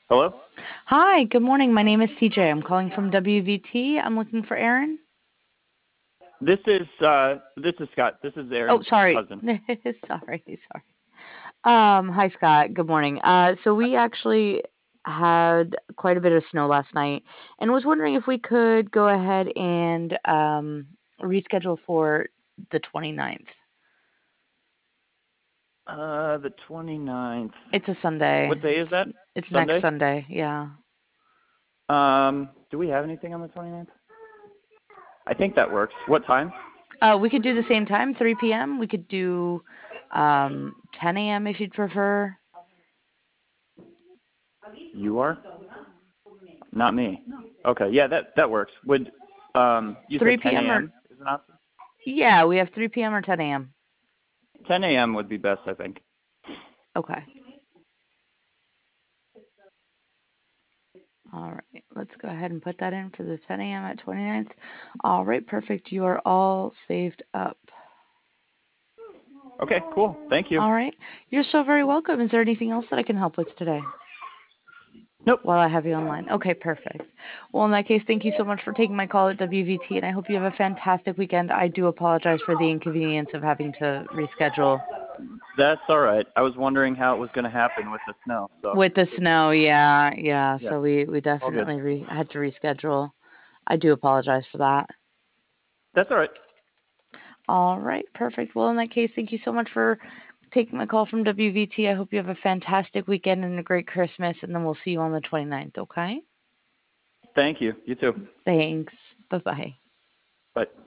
Hello? Hi, good morning. My name is TJ. I'm calling from WVT. I'm looking for Aaron. This is Scott. This is Oh, Aaron's sorry. husband. Sorry. Hi Scott. Good morning. So we actually had quite a bit of snow last night and was wondering if we could go ahead and reschedule for the 29th. The 29th. It's a Sunday. What day is that? It's next Sunday? Sunday. Yeah. Do we have anything on the 29th? I think that works. What time? We could do the same time, 3 p.m. We could do 10 a.m. if you'd prefer. You are? Not me. Okay, yeah, that works. Would you said 3 10 p.m. or a.m. is an option? Yeah, we have 3 p.m. or 10 a.m. 10 a.m. would be best, I think. Okay. All right. Let's go ahead and put that in for the 10 a.m. at 29th. All right, perfect. You are all saved up. Okay, cool. Thank you. All right. You're so very welcome. Is there anything else that I can help with today Nope. while I have you online? Okay, perfect. Well, in that case, thank you so much for taking my call at WVT, and I hope you have a fantastic weekend. I do apologize for the inconvenience of having to reschedule. That's all right. I was wondering how it was going to happen with the snow, so With the snow, yeah. yeah, So we all good. definitely had to reschedule. I do apologize for that. That's all right. All right, perfect. Well, in that case, thank you so much for taking my call from WVT. I hope you have a fantastic weekend and a great Christmas, and then we'll see you on the 29th, okay? Thank you. You too. Thanks. Bye bye. Bye.